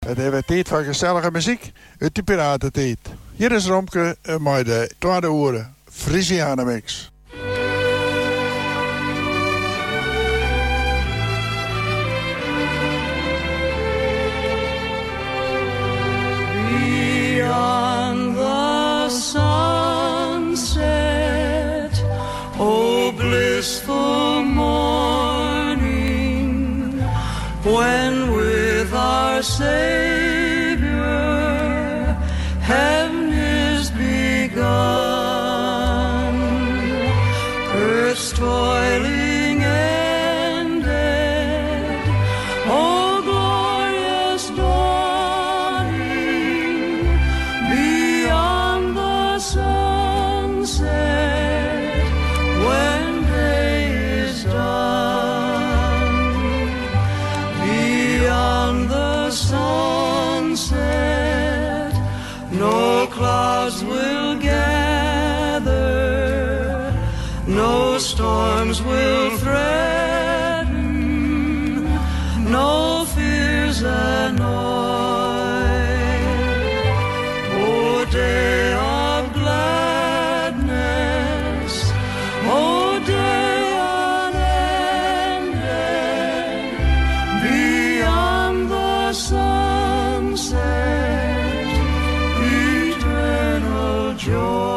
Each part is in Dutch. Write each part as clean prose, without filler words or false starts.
Het heeft tijd van gezellige muziek uit de piratentijd. Hier is Romke met de tweede uren Frisiana Mix. Beyond the sunset, oh blissful morning, when with our Savior heaven is begun, earth's toiling ended, oh glorious dawning, beyond the sunset, when day is done, beyond the sunset, no clouds will gather, no storms will threaten, no fears annoy. O day of gladness, O day unending, beyond the sunset, eternal joy.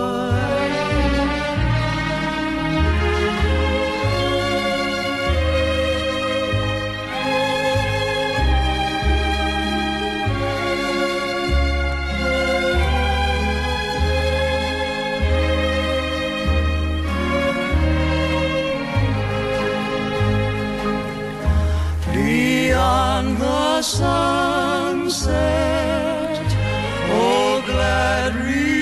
Beyond the sunset, oh glad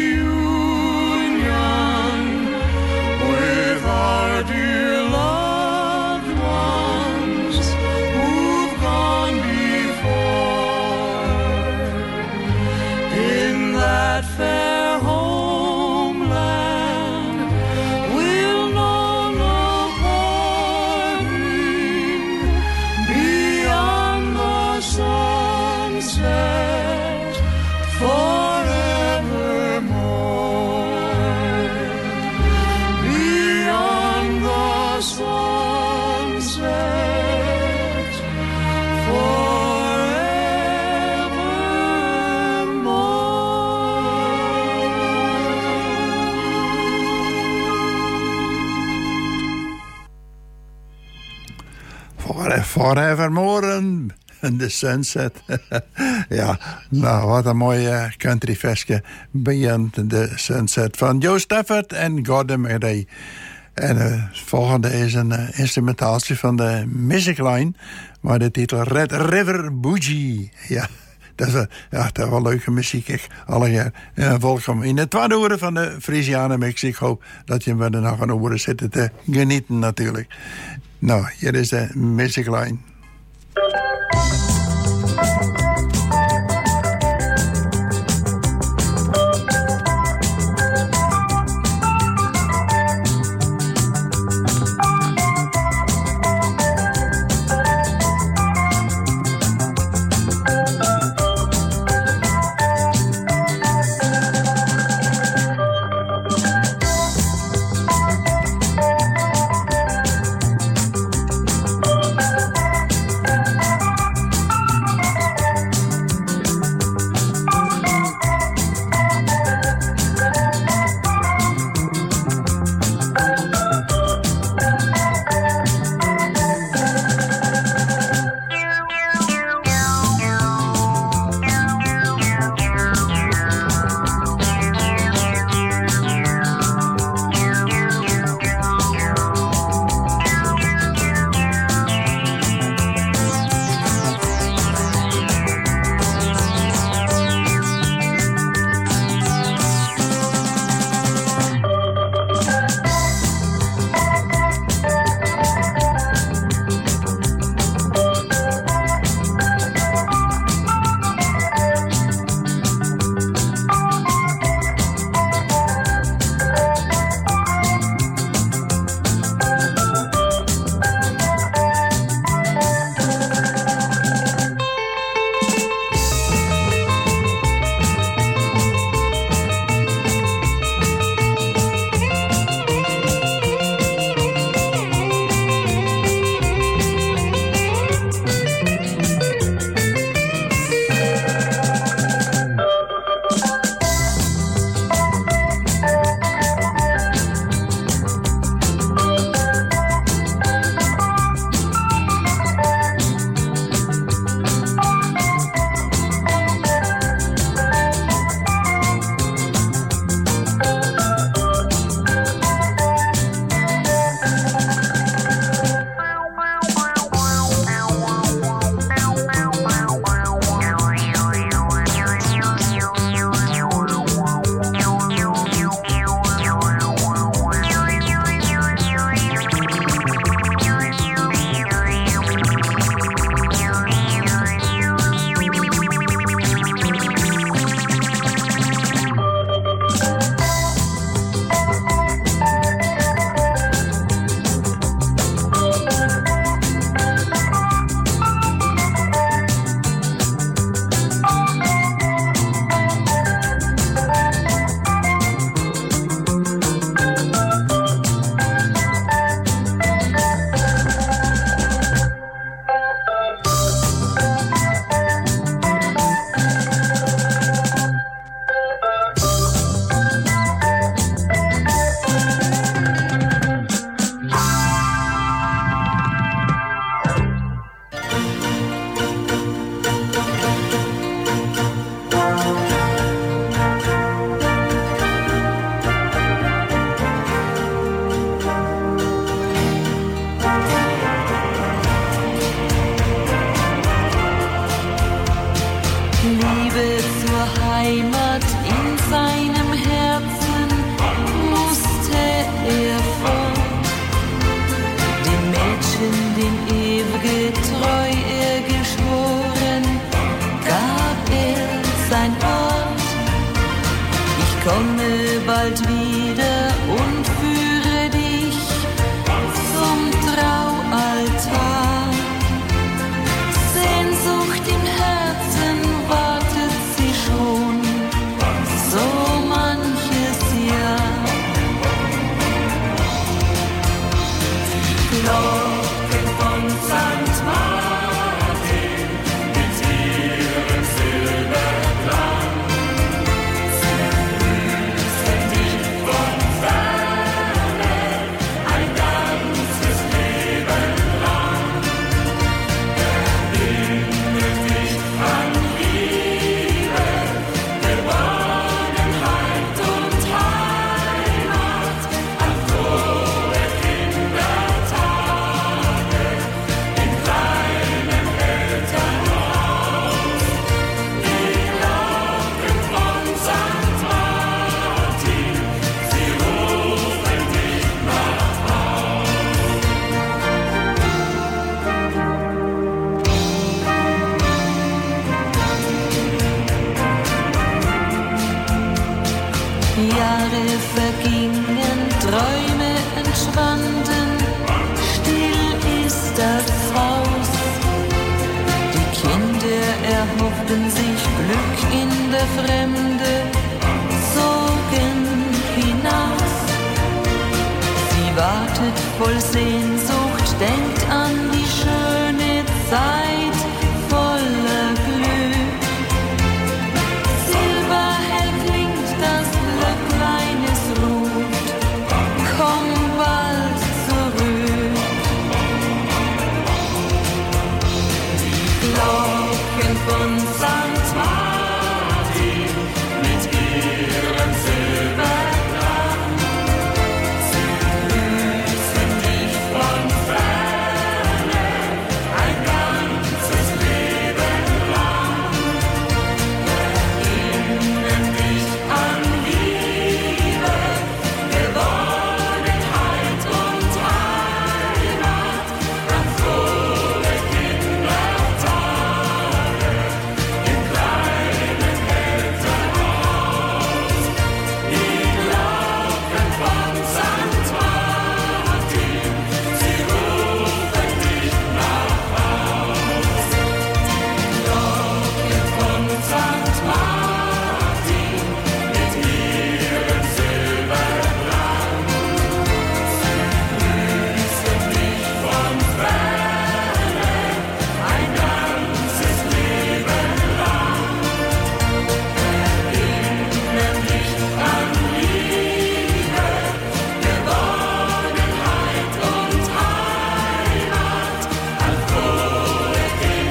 reunion with our dear loved ones who've gone before. In that fair homeland we'll know no parting, beyond the sunset, forevermore. Beyond the sunset, forevermore. Forevermore in the sunset. Ja, nou, wat een mooie countryversje. Beyond the Sunset van Joe Stafford en Gordon McRae. En het volgende is een instrumentaaltje van de Music Line, maar de titel Red River Bougie. Ja, dat is wel leuke muziek. Ik alle jaar welkom in de tweede uur van de Frisiana Mix. Ik hoop dat je er nog een uur zitten te genieten natuurlijk. Nou, hier is de Music Line. Liebe zur Heimat in seinem Herzen musste er fort. Dem Mädchen, dem ewige Treu er geschworen, gab er sein Wort. Ich komme bald wieder und führe dich zum Traualtar. Sehnsucht im Herzen wartet sie schon so manches Jahr. Glocken von St. Martin mit ihrem Silberklang, sie grüßen dich von ferne ein ganzes Leben lang. Erinnert dich an Liebe, Gewonnenheit und Heimat, an frohe Kindertage im kleinen Elternhaus. Die Glocken von St. Martin, sie rufen dich nach Haus. Jahre vergingen, Träume entschwanden, still ist das Haus. Die Kinder erhofften sich Glück in der Fremde, zogen hinaus. Sie wartet voll Sehnsucht, denkt an die schöne Zeit voller Glück. Silberhell klingt das Glöcklein, es ruft, komm bald zurück. Die Glocken von St. Martin mit ihrem Silberklang, sie grüßen dich von ferne ein ganzes Leben lang. Erinnern dich an Liebe, Gewonnenheit und Heimat, an frohe Kindertage im kleinen Elternhaus. Die Glocken von St. Martin, sie rufen dich nach Haus. Die Glocken von St. Martin mit ihrem Silberklang, sie grüßen dich von ferne ein ganzes Leben lang. Erinnern dich an Liebe, Gewonnenheit und Heimat, an frohe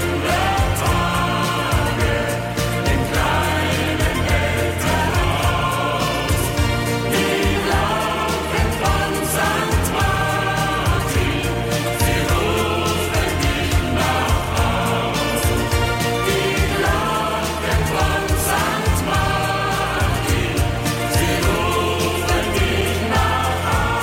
Kindertage im kleinen Elternhaus. Die Glocken von St. Martin, sie rufen dich nach Haus. Die Glocken von St. Martin, sie rufen dich nach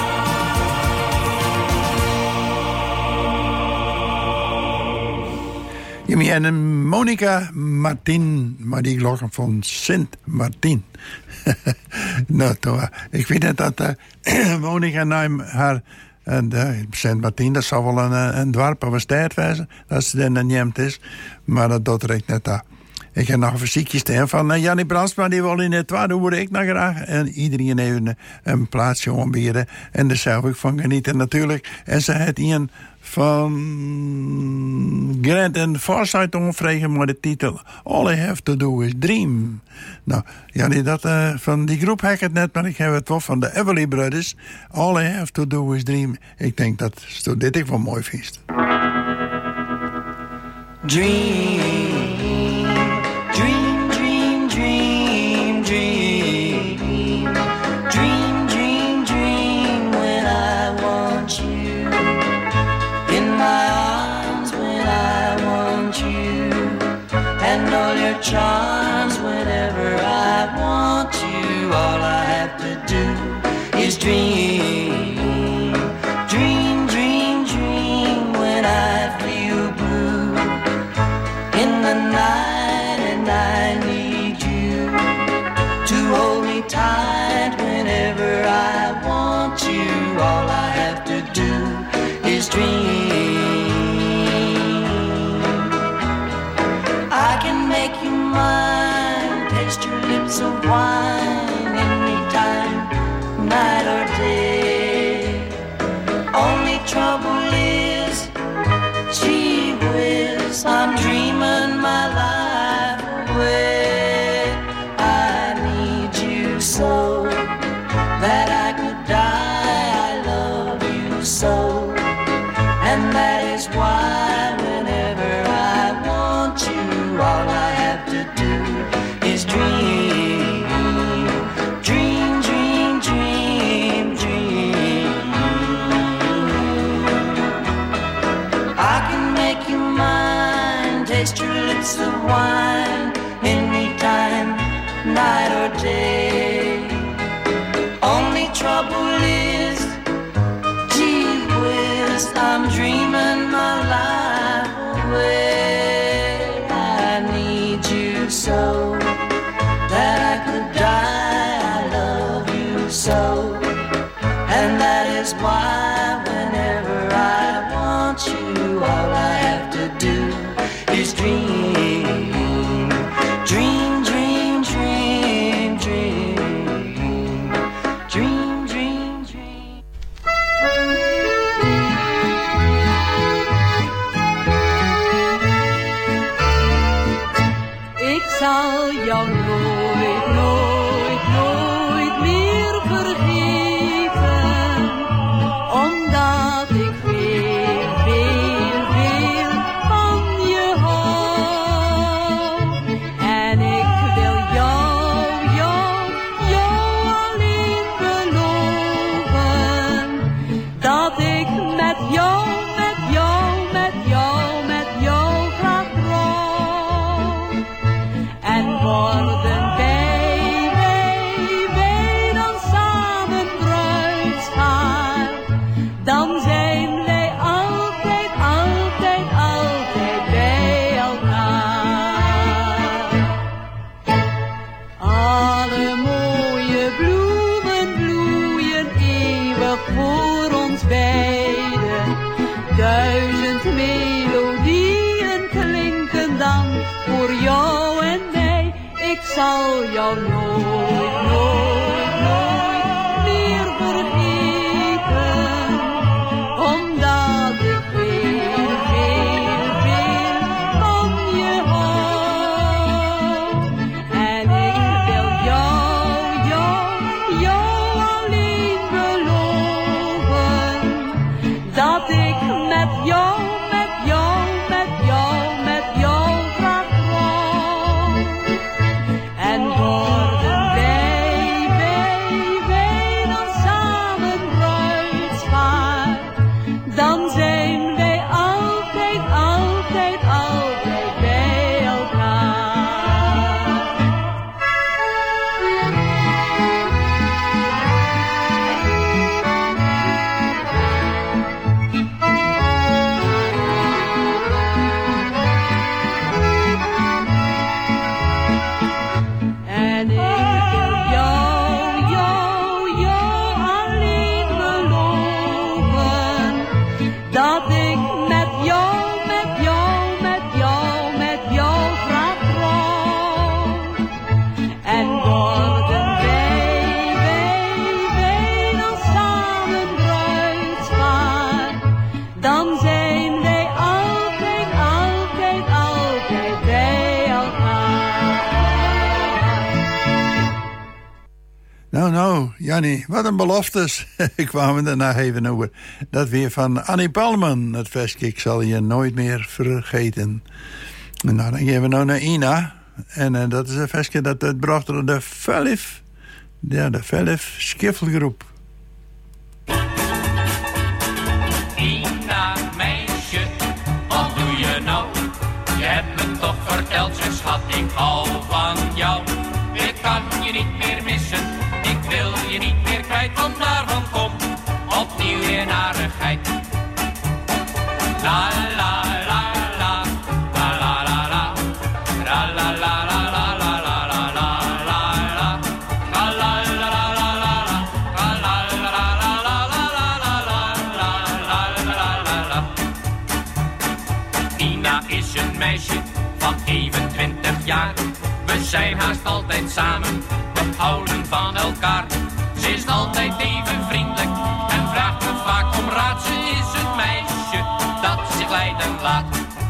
Je meent Monica Martin, maar die glokken van Sint Martin. Nou, toch. Ik weet niet dat Monica nou haar... En Sint Martin, dat zou wel een dorp of een stad wezen, dat ze dan neemt is. Maar dat doet er echt net aan. Ik heb nog een fysiekje staan van Jannie Brandsma, die wil in het waar, dat hoor ik nog graag. En iedereen even een plaatsje aanbieden. En daar zelf ik van genieten natuurlijk. En ze had een van Grant and Forsyth onvregen, maar de titel All I Have To Do Is Dream. Nou, Jannie, dat van die groep heb ik het net, maar ik heb het wel van de Everly Brothers. All I Have To Do Is Dream. Ik denk dat dit ik wel mooi vind. Dream, dream, dream, dream, dream. Dream, dream, dream when I want you. In my arms when I want you. And all your charms make you mine, taste your lips of wine, anytime, night or day. Only trouble is, gee whiz, I'm dreaming my life away. I need you so that I could die. I love you so, and that is why whenever I want you, all I have to do is dream, dream, dream, dream, dream. I can make you mine, taste your lips of wine, anytime, night or day. Only trouble is, gee whiz, I'm dreaming my life away. I need you so that I could die. I love you so, and that is why whenever I want you, all I have to do is dream, dream, dream, dream, dream, dream, dream, dream. Ik zal jou nooit, nooit, nooit meer vergeten, omdat ik veel, veel, veel van je hou. En ik wil jou, jou, jou alleen beloven, dat ik met jou, met jou, met jou, met jou graag trouw. En worden wij dan samen bruidspaar, dan zijn wij altijd, altijd, altijd bij elkaar. Alle mooie bloemen bloeien eeuwig voor ons beiden. 1000 melodieën klinken dan voor jou en mij. Ik zal jou nooit, nooit, nooit meer vergeten, omdat ik veel, veel, veel van je hou. En ik wil jou, jou, jou alleen beloven, dat ik met jou, met jou, met jou, met jou graag trouw. En worden wij dan samen bruidspaar, dan zijn wij altijd, altijd, altijd bij elkaar. En ik wil jou, jou, jou alleen beloven, dat ik met jou, met jou, met jou, met jou graag trouw. En worden wij dan samen bruidspaar, dan zijn wij altijd, altijd, altijd bij elkaar. Nou, Jannie, wat een beloftes. Kwamen er nog even over. Dat weer van Annie Palman. Het versje, ik zal je nooit meer vergeten. En nou, dan geven we nou naar Ina. En dat is een versje dat bracht door de Velif. Ja, de Velif Skiffelgroep. Ina, meisje, wat doe je nou? Je hebt me toch verteld, je schat, ik hou van jou. Ik kan je niet meer missen, ik wil je niet meer kwijt, want daarvan komt opnieuw weer narigheid. La la la la, la la la la, la la la la la la la la la la, la la la la la la, la la la la la la la la la. Nina is een meisje van even 20 jaar. We zijn haast altijd samen, we houden van elkaar. Ze is altijd even vriendelijk en vraagt me vaak om raad. Ze is het meisje dat zich leiden laat.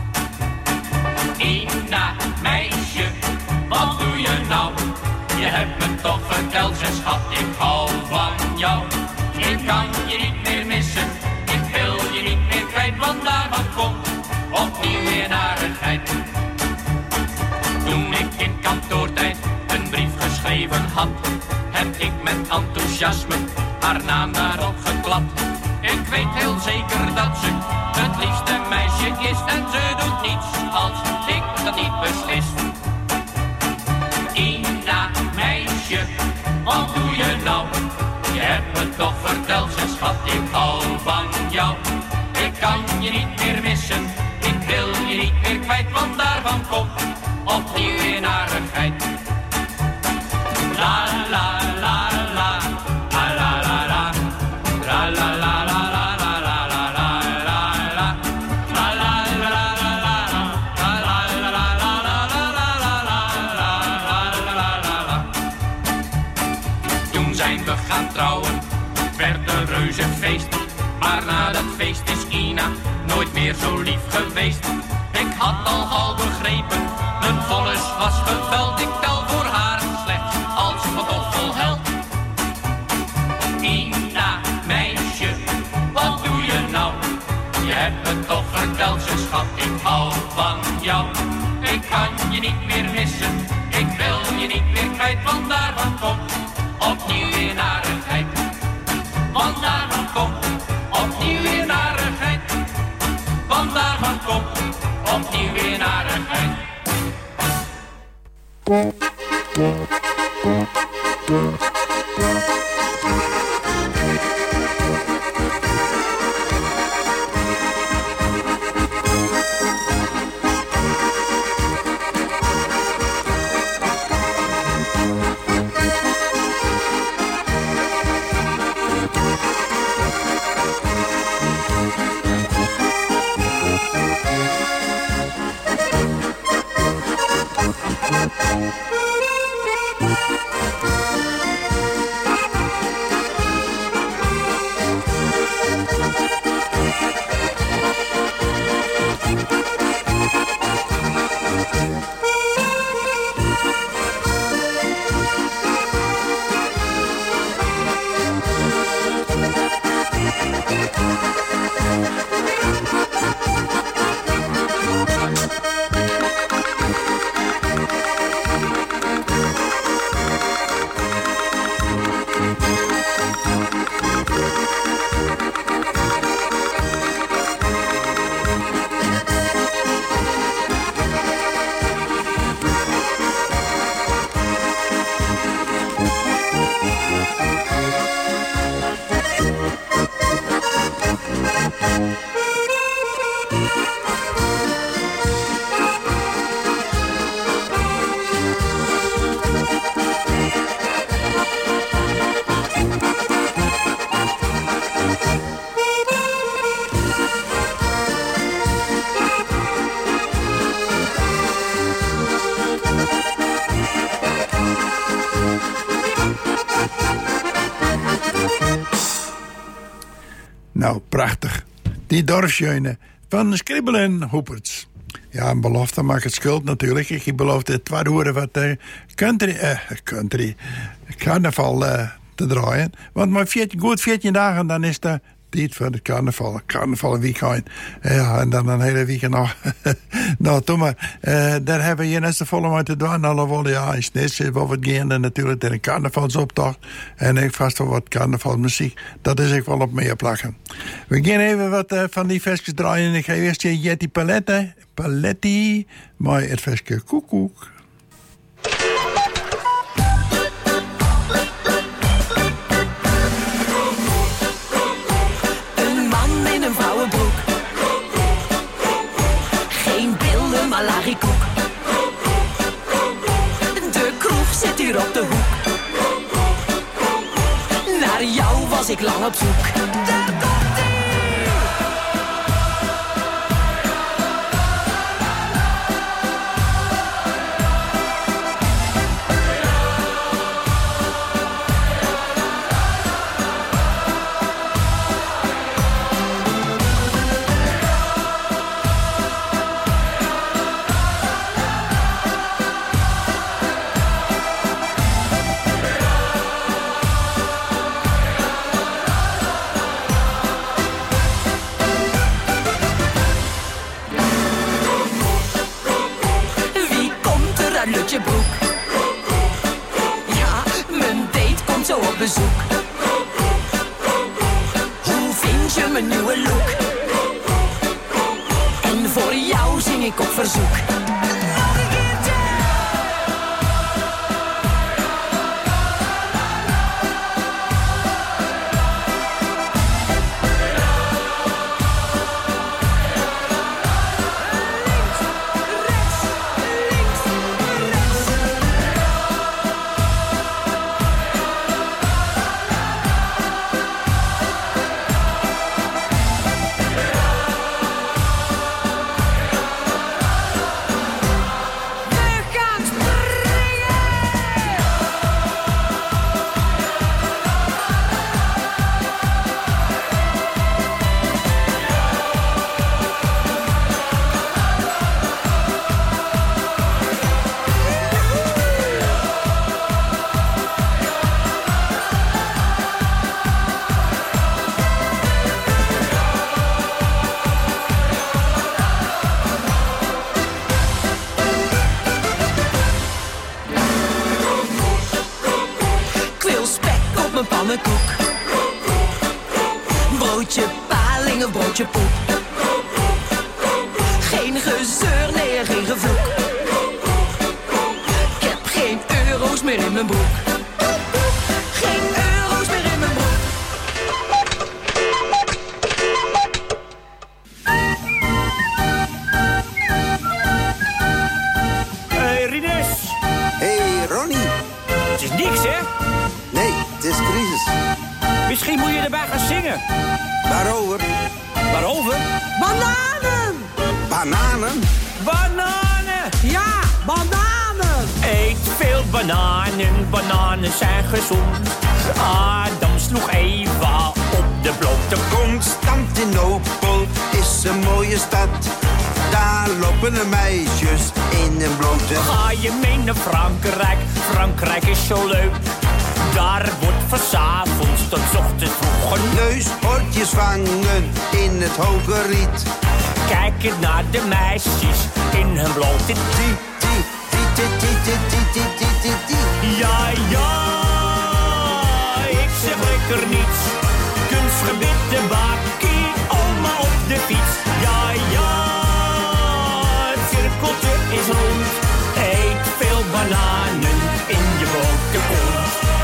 Ina, meisje, wat doe je nou? Je hebt me toch verteld, ze schat, ik hou van jou. Ik kan je niet meer missen, ik wil je niet meer kwijt, want daarvan komt opnieuw weer narigheid. Toen ik in kantoortijd een brief geschreven had, heb ik met enthousiasme haar naam daarop geklapt. Ik weet heel zeker dat ze het liefste meisje is en ze doet niets als ik dat niet beslis. Ina, meisje, wat doe je nou? Je hebt me toch verteld, ze schat, ik hou van jou. Ik kan je niet meer missen, ik wil je niet meer kwijt, want daarvan komt opnieuw weer narigheid. La la la la, la la la la, la la la la la la la la la la la, la la la la la la, la la la la la la la. Toen zijn we gaan trouwen, werd een reuze feest. Maar na dat feest is Ina nooit meer zo lief geweest. Ik had al gauw begrepen, mijn vonnis was geveld. Ik tel voor haar slechts als pantoffelheld. Ina, meisje, wat doe je nou? Je hebt me toch verteld, ze schat, ik hou van jou. Ik kan je niet meer missen, ik wil je niet meer kwijt, want daarvan komt opnieuw weer narigheid. Want daarvan komt opnieuw weer narigheid. Want daarvan komt opnieuw weer narigheid. Nou, prachtig. Die dorpsjeune van Skribbel en Hoeperts. Ja, een belofte maakt het schuld natuurlijk. Ik beloofde 2 uur wat carnaval te draaien. Want maar 14 dagen, dan is de tijd voor het carnaval. Carnaval weekend. Ja, en dan een hele weekend nog. Nou, toen maar. Daar hebben we hier net de volle maar te doen. Alhoewel, ja, is net wel wat gaande natuurlijk. Er een carnavalsoptocht. En ik vast wel wat carnavalmuziek. Dat is ik wel op meer plakken. We gaan even wat van die versjes draaien. Ik ga eerst je Jetty Paletti. Maar het versje koekoek. Larikoek. De kroeg zit hier op de hoek. Naar jou was ik lang op zoek. Daar komt ie! bezoek. Hoe vind je mijn nieuwe look? En voor jou zing ik op verzoek. Broodje paling of broodje poep. Geen gezeur, nee, geen gevloek. Ik heb geen euro's meer in mijn broek. Geen euro's meer in mijn broek. Hey, Rinus. Hey, Ronnie. Het is niks, hè? Nee, het is crisis. Misschien moet je erbij gaan zingen. Waarover? Waarover? Bananen! Bananen? Bananen! Ja, bananen! Eet veel bananen, bananen zijn gezond. Adam sloeg Eva op de blote kont. Constantinopel is een mooie stad. Daar lopen de meisjes in een blote. Ga je mee naar Frankrijk, Frankrijk is zo leuk. Daar wordt van 's avonds tot 's ochtends vroeg Neushoortjes vangen in het hoge riet. Kijken naar de meisjes in hun blote Ja, ja, ik zeg lekker niets. Kunstgebitten bakkie, oma op de fiets. Ja, ja, het cirkeltje is rond. Eet veel bananen in je blote kont.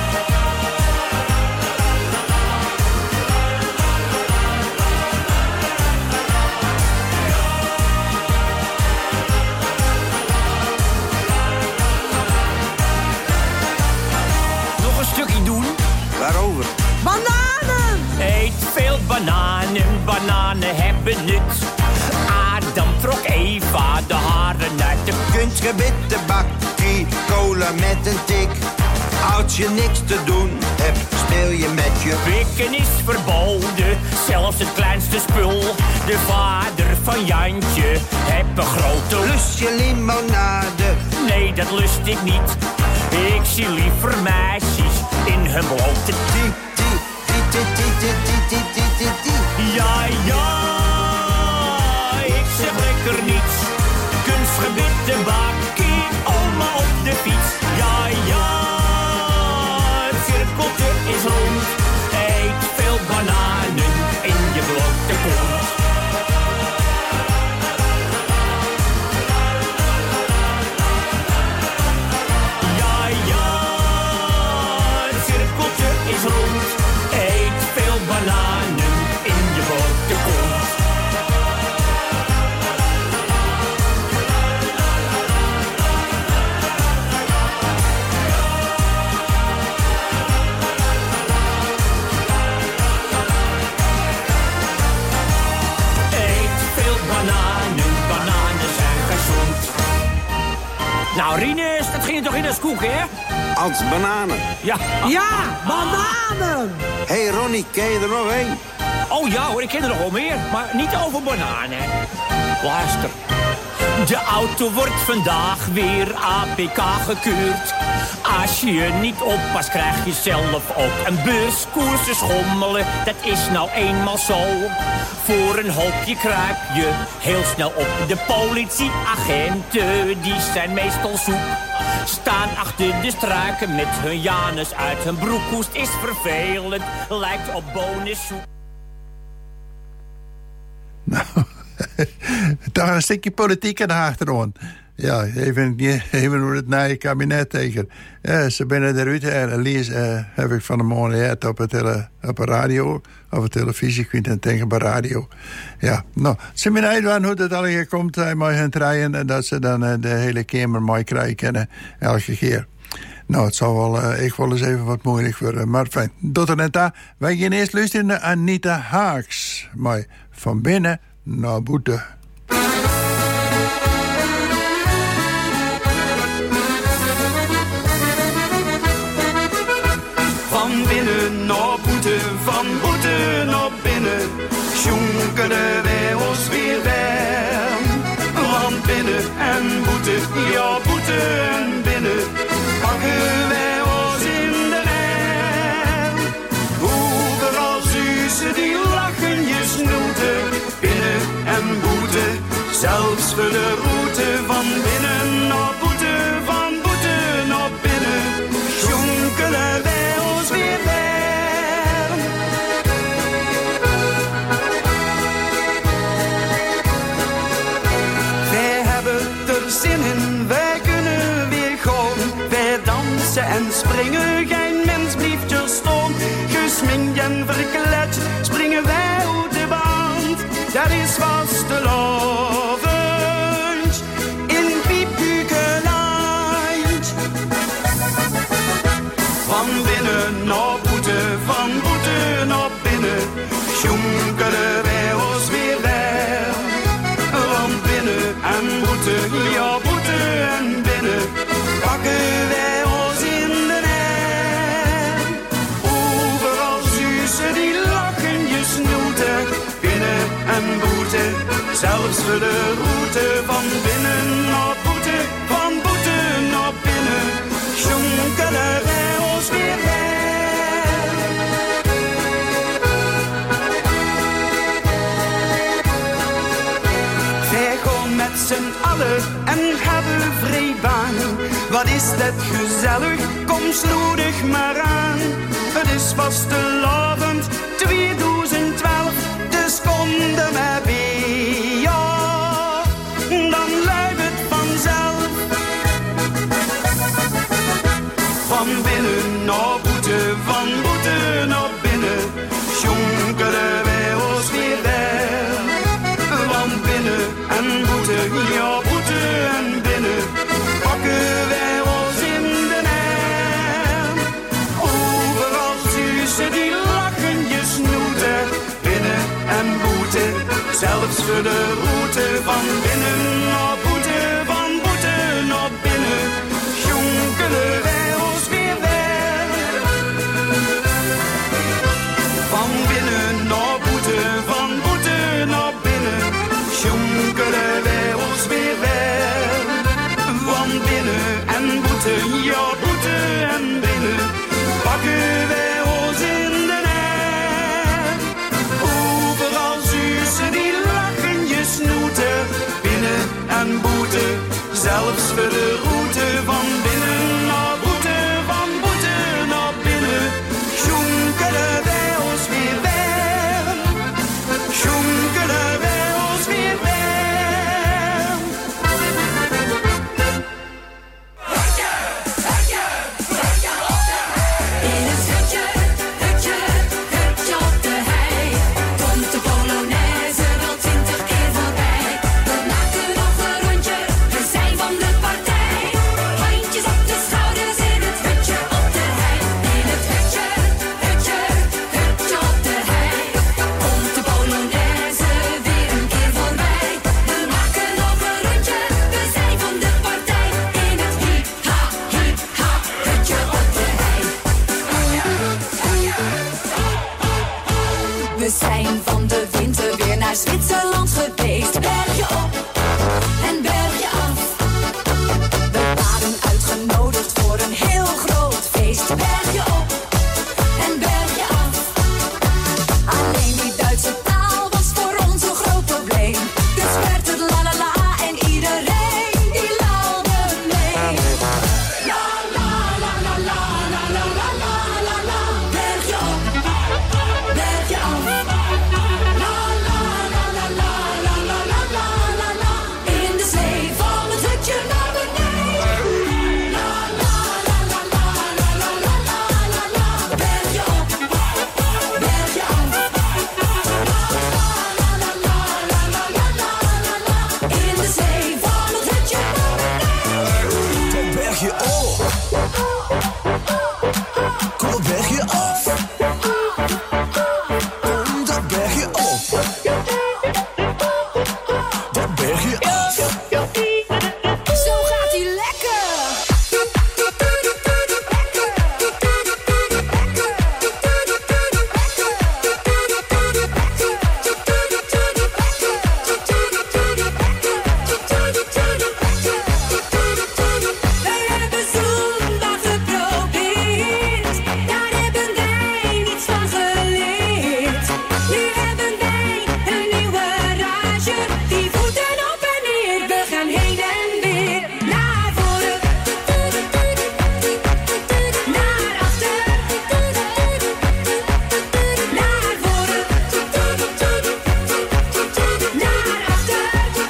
Waarover? Bananen! Eet veel bananen, bananen hebben nut. Adam trok Eva de haren uit de Kunstgebitten bakkie, cola met een tik. Als je niks te doen hebt, speel je met je. Pikken is verboden, zelfs het kleinste spul. De vader van Jantje heeft een grote Lust je limonade? Nee, dat lust ik niet. Ik zie liever meisjes in hun blote Ja, ja, ik zeg lekker niets. Kunstgebitten bakkie, oma op de fiets. Ja, ja, het cirkeltje is rond. Eet veel bananen in je blote kont. Is rond, eet veel bananen in je blote kont. Eet veel bananen, bananen zijn gezond. Nou, Rinus, dat ging je toch in de skoek, hè? Als bananen. Ja. Ja, bananen! Hey Ronnie, ken je er nog één? Oh ja hoor, ik ken er nog wel meer, maar niet over bananen. Luister. De auto wordt vandaag weer APK gekeurd. Als je niet oppast krijg je zelf ook een beurs. Koersen schommelen, dat is nou eenmaal zo. Voor een hoopje kruip je heel snel op. De politieagenten, die zijn meestal zoek. Staan achter de struiken met hun Janus uit hun broek. Hoest is vervelend, lijkt op bonensoep. Nou, toch een stukje politiek aan de achtergrond. Ja, even hoe het nieuwe kabinet tegen. Ja, ze binnen eruit. Lies heb ik van de morgen gehad op de radio. Of de televisie, ik weet het tegen bij radio. Ja, nou, ze zijn benieuwd van hoe dat allemaal komt met hun trein. En dat ze dan de hele kamer mooi krijgen elke keer. Nou, het zal wel echt wel eens even wat moeilijk worden. Maar fijn, tot en met daar. Wij gaan eerst luisteren naar Anita Haaks. Maar van binnen naar buiten. Van binnen naar buiten, van buiten naar binnen, sjonkeren wij ons weer warm. Want binnen en buiten, ja buiten en binnen, pakken wij ons in de rem. Overal zussen die lachen je snoeten, binnen en buiten, zelfs voor de route. Van binnen naar buiten, van buiten naar binnen, sjonkeren wij ons weer warm. Wij hebben er zin in, wij kunnen weer gaan. Wij dansen en springen, geen mens blijft er staan. Gesminkt en verkleed, springen wij uit de band. Dat is vastelavond in Piepkukeland. Van binnen naar buiten, van buiten naar binnen, sjonkeren wij ons weer warm. Want binnen en buiten, ja buiten en binnen, pakken wij ons in de rem. Overal zussen die lachen je snoeten, binnen en buiten, zelfs voor de route. Van binnen naar buiten, van buiten naar binnen, sjonkeren wij ons weer warm. Wij gaan met z'n allen en hebben vrijbaan. Wat is dat gezellig, kom sloedig maar aan. Het is vastelavond 2012, dus kom er maar bij, ja, dan luidt het vanzelf. Van binnen naar buiten, van buiten naar binnen, sjonkeren wij ons weer warm. Want binnen en buiten, ja buiten en binnen, pakken wij ons in de rem. Overal zussen die lachen je snoeten, binnen en buiten, zelfs voor de route. Van binnen naar buiten, van buiten naar binnen, sjonkeren wij ons weer warm. Van binnen naar buiten, van buiten naar binnen, sjonkeren wij ons weer warm. Want binnen en buiten, ja buiten en binnen, pakken wij ons in de rem. Overal zussen die lachen je snoeten, binnen en buiten, zelfs voor de route. Van binnen naar buiten, van buiten naar binnen, sjonkeren wij ons weer warm. Sjonkeren wij ons weer warm. In het hutje, hutje, hutje op de hei, komt de Polonaise wel 20 keer voorbij. We maken nog een rondje, we zijn van de partij. Hoi, Kom dat bergje af. Kom dat bergje op. Dat bergje af. Zo gaat hij lekker. Wij hebben Zumba geprobeerd. Daar hebben wij niets van geleerd. Nu hebben wij een nieuwe rage. Die voeten op en neer. We gaan heen en weer. Naar voren. Naar achter. Naar voren. Naar achter.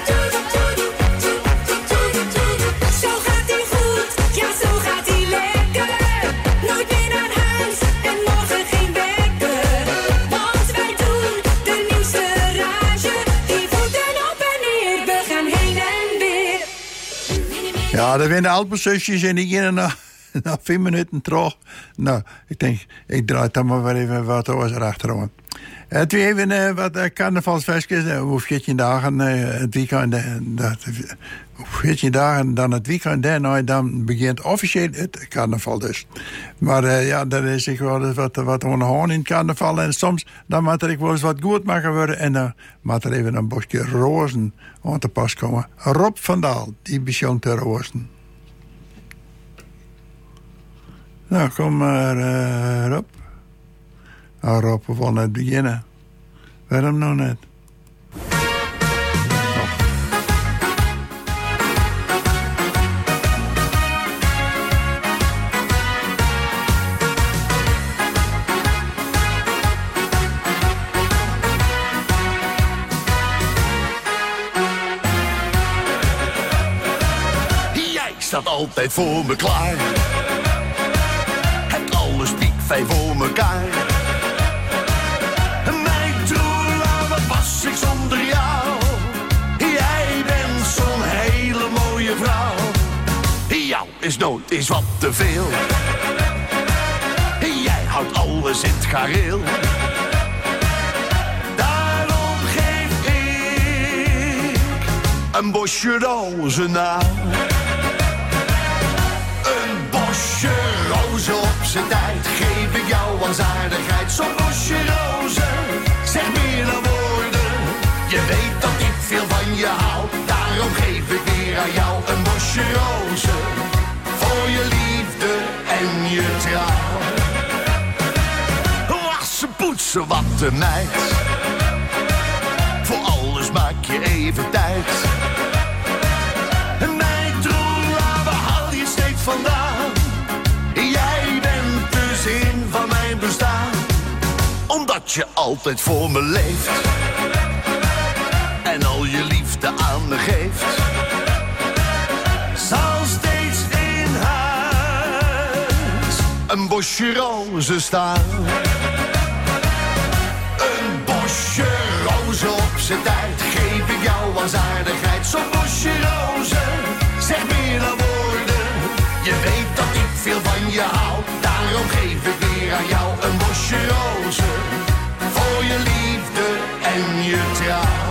Zo gaat hij goed, ja zo gaat hij lekker. Nooit meer naar huis en morgen geen wekker. Want wij doen de nieuwste rage. Die voeten op en neer, we gaan heen en weer. Ja, dat zijn de Alpenzusjes en die gaan na 4 minuten terug. Nou, ik denk, ik draai dan maar weer even wat oors erachteraan. Het weer even wat carnavalsfestjes, hoe 14 dagen het weekend. 14 dagen, dan het weekend daarna, dan begint officieel het carnaval dus. Maar ja, dat is ik wel eens wat onderhouden in het carnaval. En soms dan moet er wel eens wat goed maken worden. En dan moet er even een bosje rozen aan te pas komen. Rob van Daal, die bezongt de rozen. Nou, kom maar, Rob. Nou, Rob, we willen net beginnen. Waarom nou net? Jij staat altijd voor me klaar. Hebt alles piekfijn voor mekaar. Mijn troela, wat was ik zonder jou? Jij bent zo'n hele mooie vrouw. Jou is nooit eens wat te veel. Jij houdt alles in het gareel. Daarom geef ik een bosje rozen aan. Een bosje rozen op zijn tijd geef ik jou als aardigheid. Zo'n bosje rozen, zeg meer dan woorden. Je weet dat ik veel van je hou. Daarom geef ik weer aan jou een bosje rozen. Voor je liefde en je trouw. Wassen, poetsen, wat een meid. Voor alles maak je even tijd. Mijn troela, waar haal je steeds vandaan? Jij bent de zin van mijn bestaan. Omdat je altijd voor me leeft. En al je liefde aan me geeft. Zal steeds in huis een bosje rozen staan. Een bosje rozen op zijn tijd geef ik jou als aardigheid. Zo'n bosje rozen, zeg meer dan woorden. Je weet dat ik veel van je hou. Daarom geef ik weer aan jou een bosje rozen. Voor je liefde en je trouw.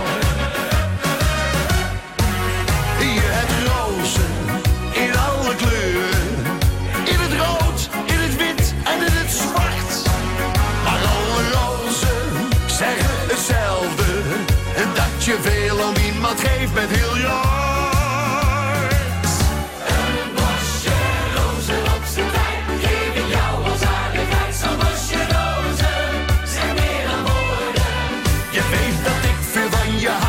Je hebt rozen in alle kleuren. In het rood, in het wit en in het zwart. Maar alle rozen zeggen hetzelfde. Dat je veel aan iemand geeft met heel je hart. Een bosje rozen op zijn tijd geef ik jou als aardigheid. Zo'n bosje rozen, zeg meer dan woorden. Je weet dat ik veel van je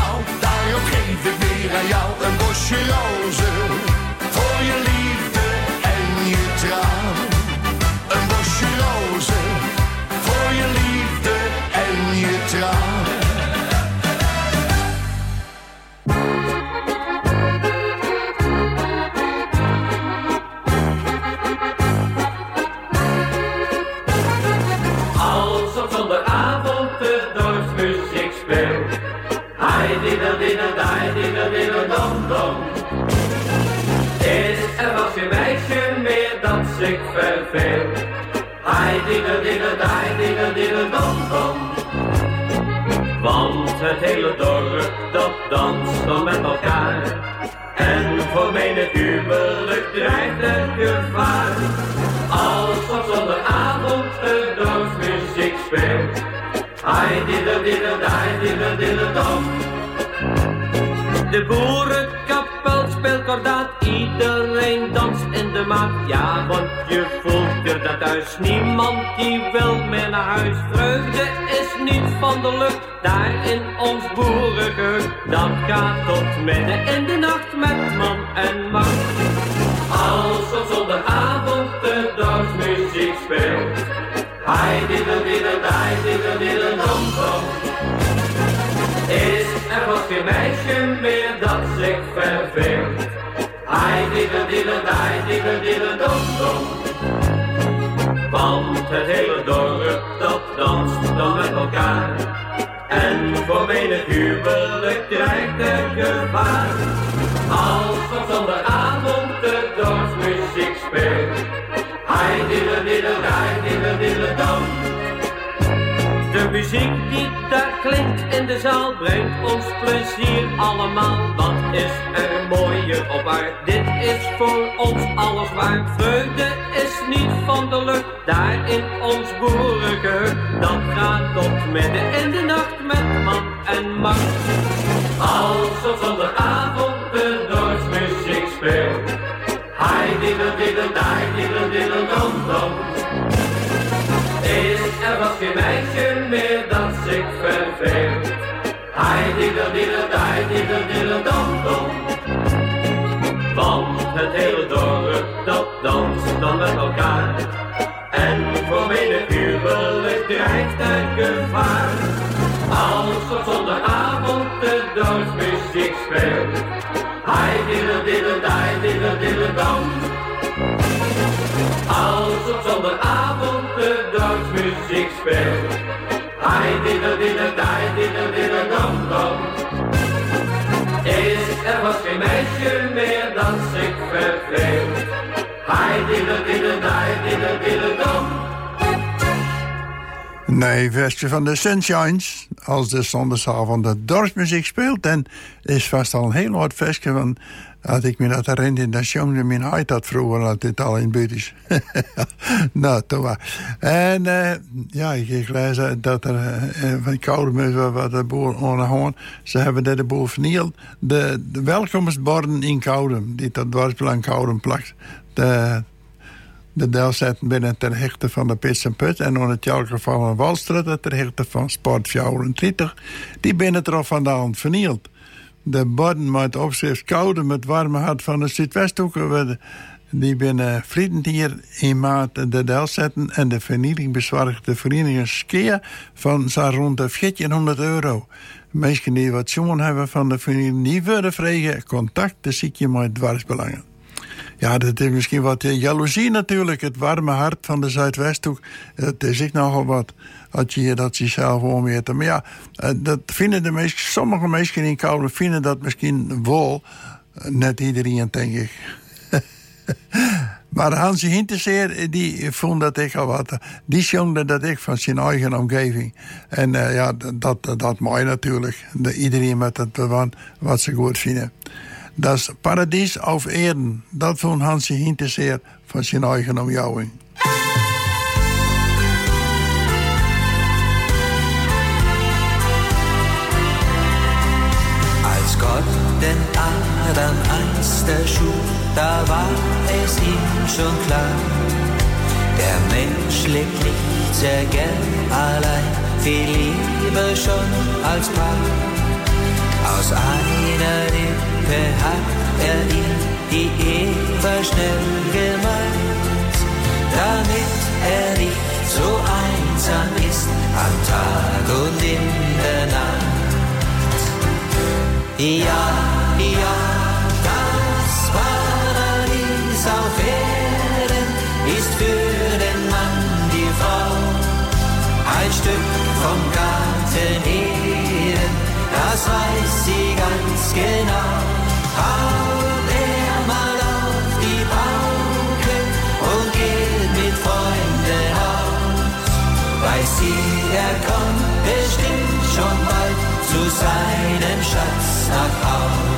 zich verveel. Hij diddel dom dom. Want het hele dorp dat danst dan met elkaar. En voor menig huwelijk dreigt het gevaar. Als op zondagavond de dorpsmuziek speelt. Hij diddel dom. De boerenkapel speelt kordaat, iedereen danst in de maat. Ja, want je voelt je dat thuis, niemand die wil meer naar huis. Vreugde is niet van de lucht, daar in ons boerengehucht. Dat gaat tot midden in de nacht met man en macht. Als op zondagavond de dorpsmuziek speelt. Hij diddel dom dom. Is er wat geen meisje meer dat zich verveelt. Hij diddel dom dom. Want het hele dorp dat danst dan met elkaar. En voor menig huwelijk dreigt er gevaar. Als op zondagavond de dorpsmuziek speelt. Hij diddel dom. De muziek die daar klinkt in de zaal brengt ons plezier allemaal. Wat is er mooier op aard? Dit is voor ons alles waard. Vreugde is niet van de lucht, daar in ons boerengehucht. Dat gaat tot midden in de nacht met man en macht. Als op zondagavond de dorpsmuziek speelt. Hij diddel dom dom. Is er wat geen meisje meer dat zich verveelt. Hij diddel dom dom. Want het hele dorp dat danst dan met elkaar. En voor menig huwelijk dreigt er gevaar. Als op zondagavond de dorpsmuziek speelt. Hij diddel dom. Als op zondagavond de dorpsmuziek speelt. Hij diddel dom dom. Is er was geen meisje meer dat zich verveelt. Hij diddel dom. Nee, versie van de Sunshines. Als de zondagsavond de dorpsmuziek speelt, dan is vast al een heel oud versje van. Als ik me dat herinner, dan zong mijn huid dat vroeger dat dit al in buurt is. Nou, toch wel. En ja, ik lees dat er van Koudem wat de boel onderhoorn. Ze hebben de boel vernield. De welkomstborden in Koudem, die tot dwarsbelang Koudem plakt. De deel zetten binnen ter hechte van de Pits en Put. En onder het Jalker van de Walstraat ter hechte van Sport 34. Die binnen erop vandaan vernield. De borden met het opschrift Koudem, het warme hart van de Zuidwesthoeken. Die binnen vlietend hier in maart de deel zetten. En de vernieling bezorgt de vereniging Skeer van zo rond de €1400. Mensen die wat jongen hebben van de vereniging, die worden vregen contact te zieken met dwarsbelangen. Ja, dat is misschien wat jaloezie natuurlijk. Het warme hart van de Zuidwesthoek. Dat is ik nogal wat. Als je dat zichzelf omweert. Maar ja, dat vinden de meesten, sommige mensen in Koudem vinden dat misschien wel. Net iedereen, denk ik. Maar Hansie Hinterseer, die vond dat ik al wat. Die zong dat ik van zijn eigen omgeving. En ja, dat mooi natuurlijk. Iedereen met het bewan wat ze goed vinden. Dat is Paradies auf Erden. Dat vond Hansie Hinterseer van zijn eigen omgeving. Als Gott den Adam einst erschuf, da war es ihm schon klar. Der Mensch lebt nicht sehr gern allein, viel lieber schon als Paar. Aus einer Lippe hat ihm die Eva schnell gemeint, damit nicht so einsam ist am Tag und in der Nacht. Ja, ja, das Paradies auf Erden ist für den Mann die Frau. Ein Stück vom Garten Eden, das weiß sie ganz genau. Haut er mal auf die Pauke und geht schon bald zu seinem Schatz nach Haus.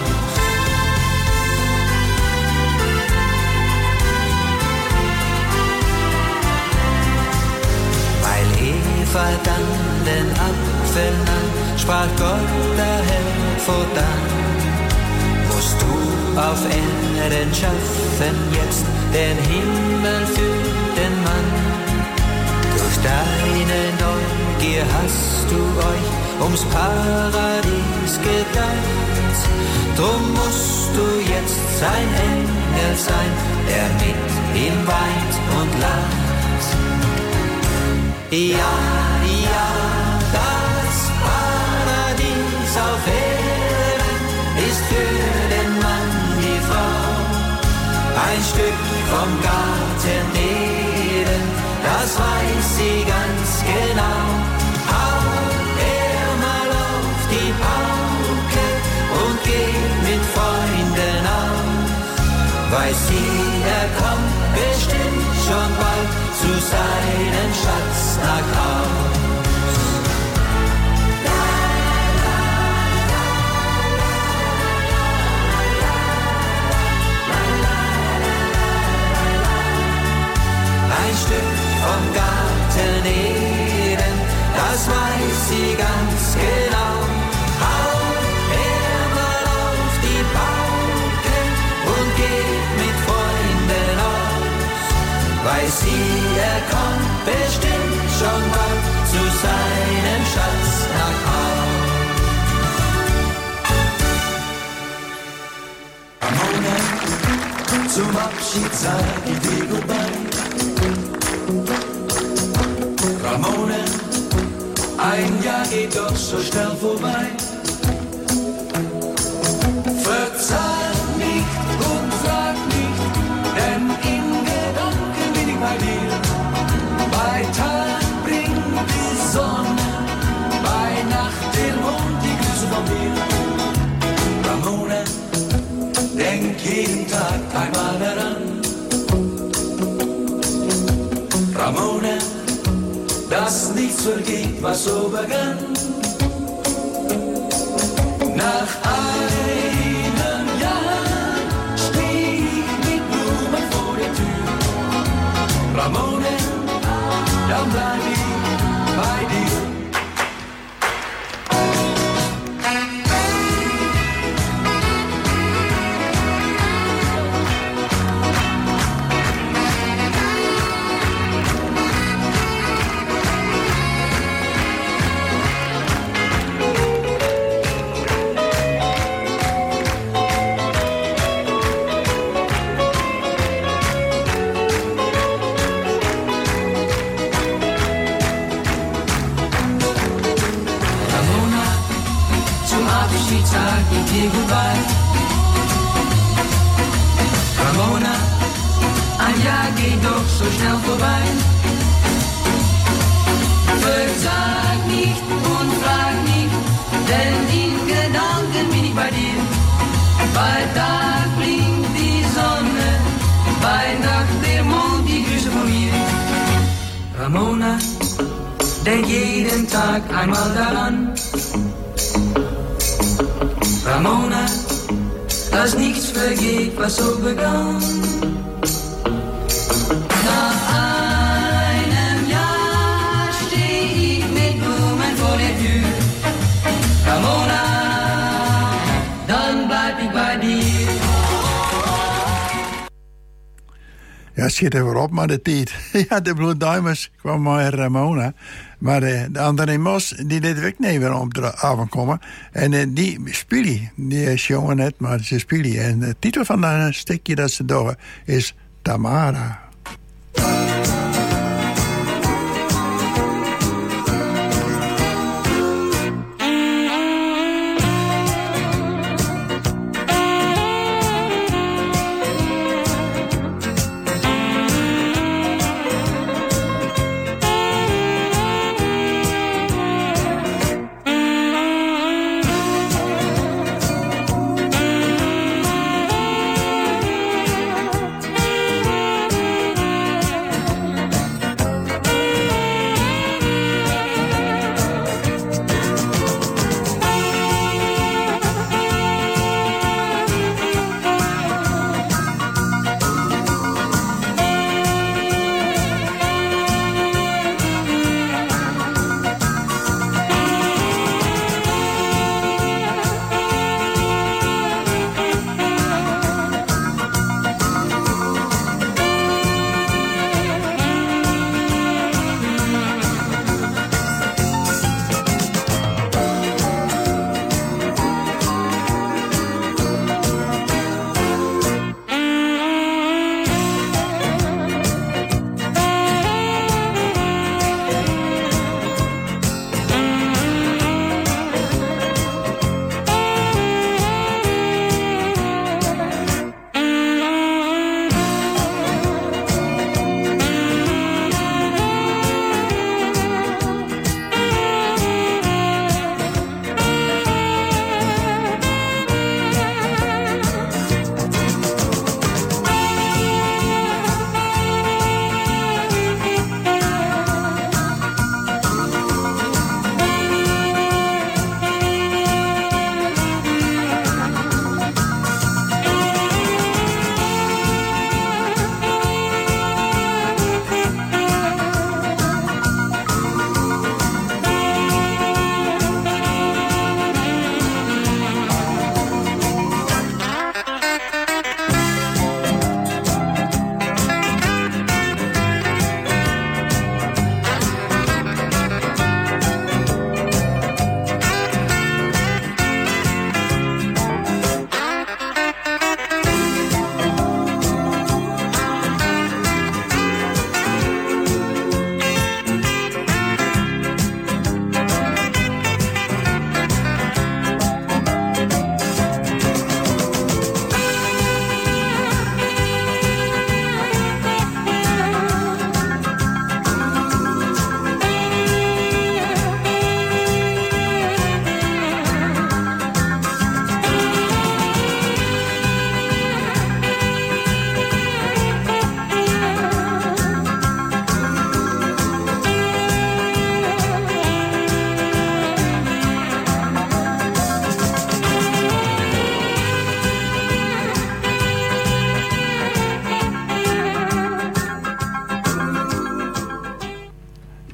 Weil Eva dann den Apfel nahm, sprach Gott der Herr fortan: Musst du auf Erden schaffen jetzt den Himmel für den Mann. Durch deine Neugier hast du euch ums Paradies gedacht. Drum musst du jetzt sein Engel sein, der mit ihm weint und lacht. Ja, ja, das Paradies auf Erden ist für den Mann die Frau. Ein Stück vom Garten Eden, das weiß sie ganz genau. Haut er mal auf die Pauke und geht mit Freunden auf, weiß sie, er kommt bestimmt schon bald zu seinem Schatz nach Haus. Ein Stück vom Garten Eden, das weiß sie ganz genau. Haut er mal auf die Pauke und geht mit Freunden aus, weiß sie, er kommt bestimmt schon bald zu seinem Schatz nach Haus. Ramona, zum Abschied sag ich dir goodbye. Ramona, ein Jahr geht doch so schnell vorbei. Verzeih nicht und frag nicht, denn in Gedanken bin ich bei dir. Bei Tag bringt die Sonne, bei Nacht der Mond die Grüße von mir. Ramona, denk jeden Tag einmal daran. Ramona, dass nichts vergeht, was so begann. Nach einem Jahr steh ich mit Blumen vor der Tür. Ramona, dann bleib ich bei dir. Sag ich dir goodbye. Ramona, ein Jahr geht doch so schnell vorbei. Versag nicht und frag nicht, denn in Gedanken bin ich bei dir. Bei Tag blinkt die Sonne, bei Nacht der Mond die Grüße von mir. Ramona, denk jeden Tag einmal daran. Ramona, dass nichts vergeht, was so begann. Nach einem Jahr steh ich mit Blumen vor der Tür. Ramona, dann bleib ich bei dir. Ja, schiet er weer op met de tijd. Ja, de Blue Diamonds kwam maar Ramona. Maar de andere Mos, die deed ook niet weer op de avond komen. En die spelen, die is jongen net, maar ze spelen. En de titel van dat stukje dat ze doen is Tamara.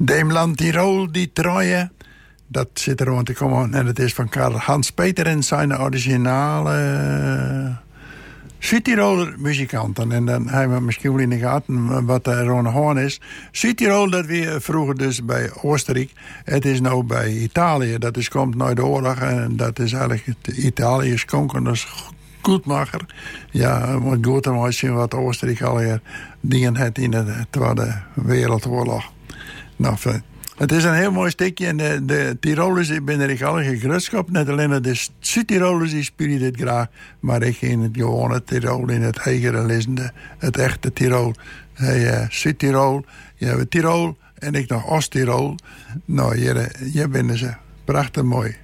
Deemland Tirol, die traaien. Dat zit er rond te komen. En het is van Karl Hans Peter en zijn originale Zuid-Tiroler muzikanten. En dan hebben we misschien wel in de gaten wat er rond hoorn is. Zuid-Tirol, dat weer vroeger dus bij Oostenrijk. Het is nou bij Italië. Dat is komt na de oorlog. En dat is eigenlijk Italië schonken als goedmacher. Ja, moet goed om te zien wat Oostenrijk alweer dingen had in de Tweede Wereldoorlog. Nou, het is een heel mooi stukje. En de Tirolers ben er alle gegrutschap. Net alleen de Zuid-Tirolers die spelen dit graag. Maar ik in het gewone Tirol, in het hegere lezende, het echte Tirol. Hey, Zuid-Tirol, je hebt Tirol en ik nog Oost-Tirol. Nou, hier binnen ze. Prachtig mooi.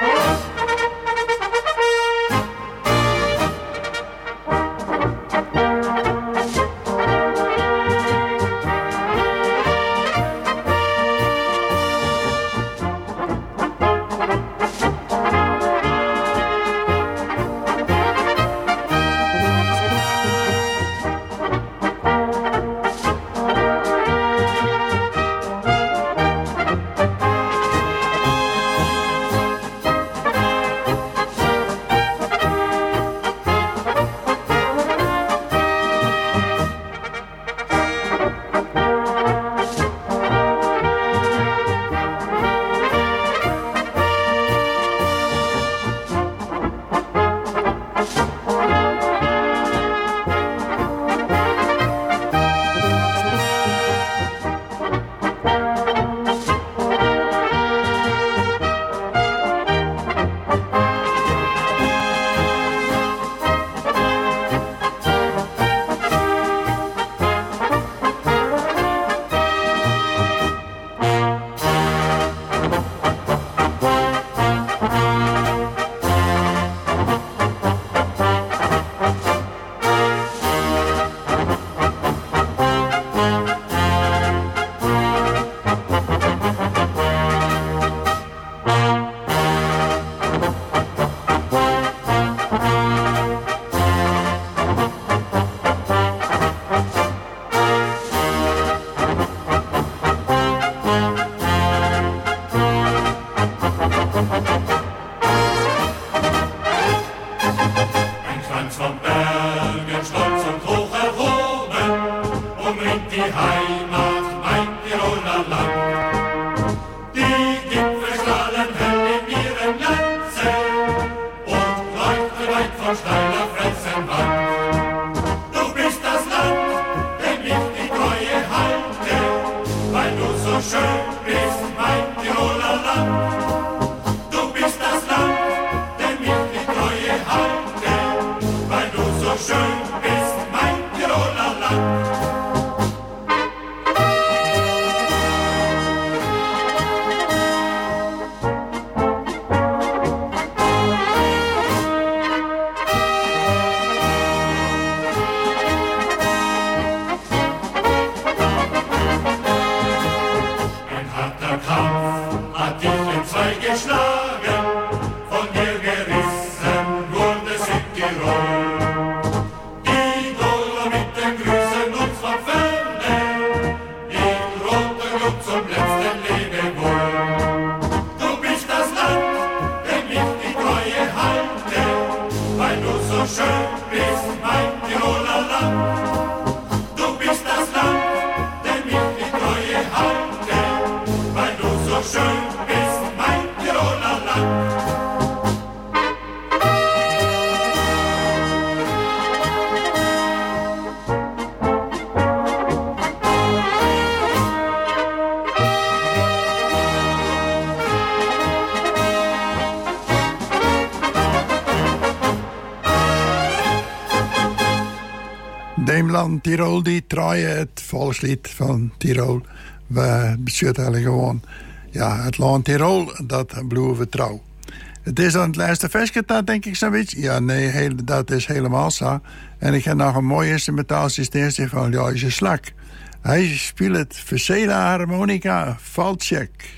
Deemland Tirol, die traaien het volkslied van Tirol. We bestuurt eigenlijk gewoon, ja, het land Tirol, dat blijven we trouw. Het is dan het laatste versje, dat denk ik zoiets. Ja, nee, dat is helemaal zo. En ik heb nog een mooi instrumentaal systeem van Joyce Slak. Hij speelt het Versela harmonica Valtjek.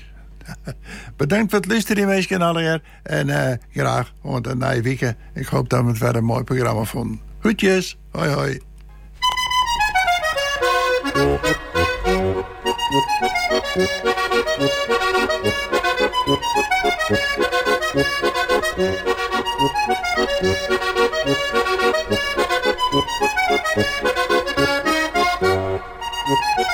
Bedankt voor het luisteren, mensen alweer. En graag, want een nieuwe week. Ik hoop dat we het verder een mooi programma vonden. Groetjes, hoi hoi. Thank you.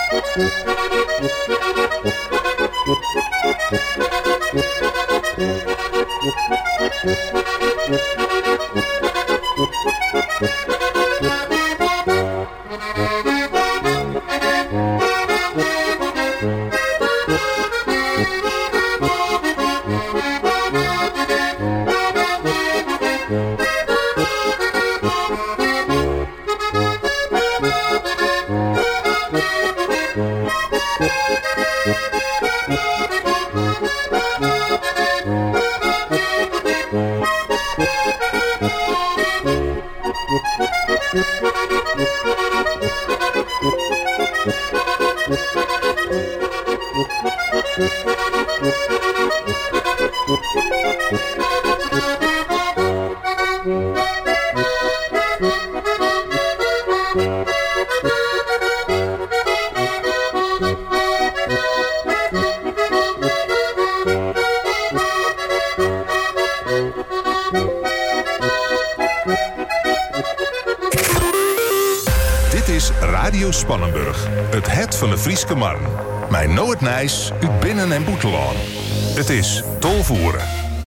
Dit is Radio Spannenburg, het van de Frieske Marn. Mijn Noord Nijs, uit Binnen- en Boetelaan. Het is tolvoeren.